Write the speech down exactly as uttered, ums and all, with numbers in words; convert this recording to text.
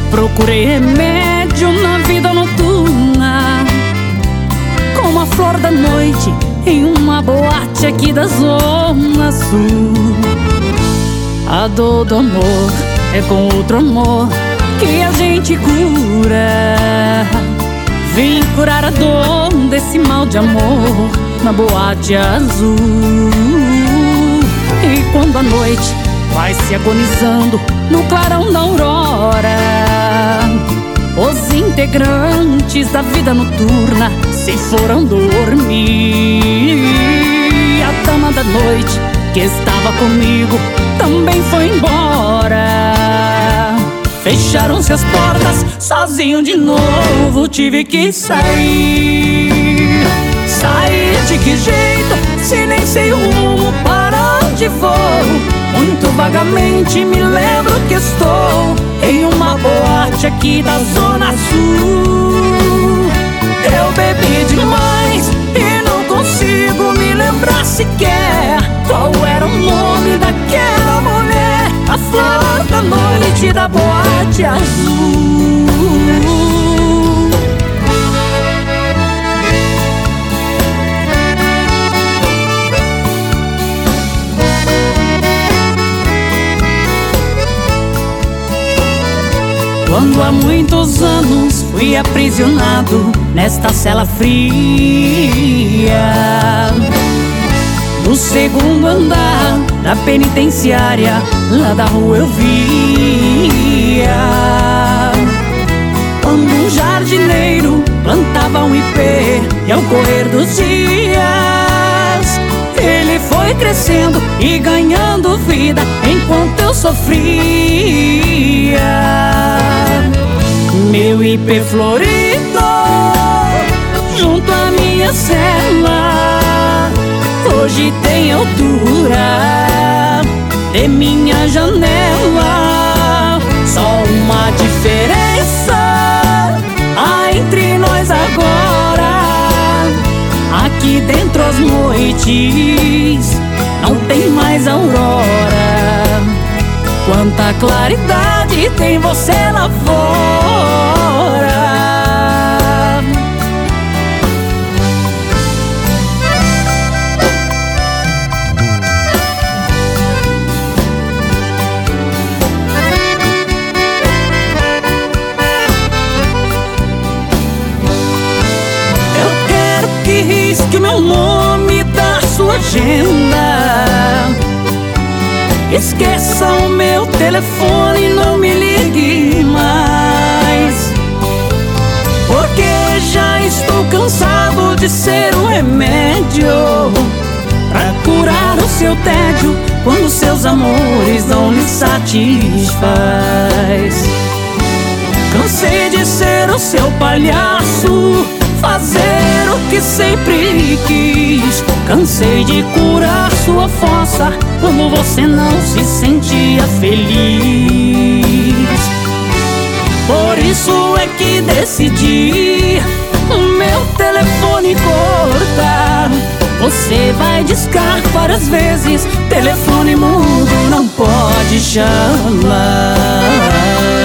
Procurei remédio na vida noturna, como a flor da noite em uma boate aqui da Zona Sul. A dor do amor é com outro amor que a gente cura. Vim curar a dor desse mal de amor na boate azul. E quando a noite vai se agonizando no clarão da aurora, os integrantes da vida noturna se foram dormir. A dama da noite que estava comigo também foi embora. Fecharam-se as portas, sozinho de novo tive que sair. Sair de que jeito, se nem sei o rumo para onde vou? Muito vagamente me lembro que estou em uma boate aqui da Zona Sul. Eu bebi demais e não consigo me lembrar sequer qual era o nome daquela mulher, a flor da noite da boate azul. Quando há muitos anos fui aprisionado nesta cela fria, no segundo andar da penitenciária, lá da rua eu via quando um jardineiro plantava um ipê, e ao correr dos dias ele foi crescendo e ganhando vida enquanto eu sofria. Meu ipê florido junto à minha cela hoje tem altura de minha janela. Só uma diferença há entre nós agora: aqui dentro as noites não tem mais aurora. Quanta claridade tem você lá fora. Eu quero que risque o meu nome da sua agenda. Esqueça o meu telefone e não me ligue mais, porque já estou cansado de ser um remédio pra curar o seu tédio quando seus amores não lhe satisfaz. Cansei de ser o seu palhaço, fazer o que sempre quis. Cansei de curar sua fossa quando você não se sentia feliz. Por isso é que decidi o meu telefone cortar. Você vai discar várias vezes, telefone mudo não pode chamar.